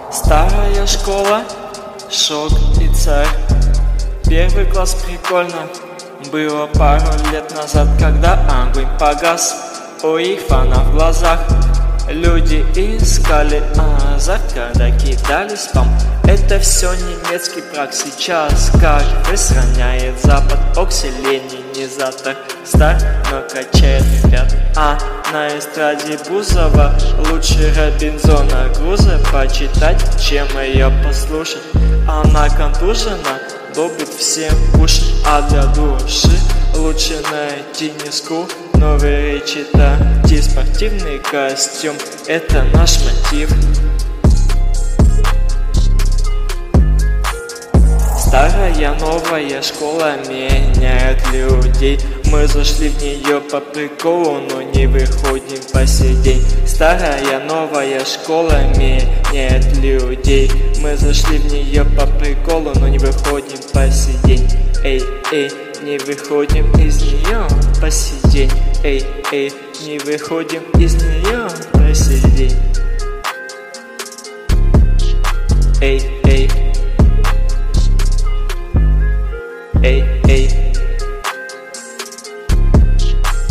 Старая школа, шок и царь. Первый класс прикольно было пару лет назад, когда огонь погас у их фанов в глазах. Люди искали азарт, когда кидали спам. Это все немецкий праг. Сейчас как высраняет Запад. Окси, ленинизатор стар, но качает ребят. А на эстраде Бузова лучше Робинзона Крузо почитать, чем ее послушать. Она контужена, добит всем кушать, а для души лучше найти низку. Новые речи, такие спортивный костюм — это наш мотив. Старая новая школа меняет людей. Мы зашли в нее по приколу, но не выходим по сей день. Старая новая школа меняет людей. Мы зашли в нее по приколу, но не выходим по сей день. Эй, эй, не выходим из нее по сей день. Эй, эй, не выходим из нее по сей день. Эй, эй. Эй.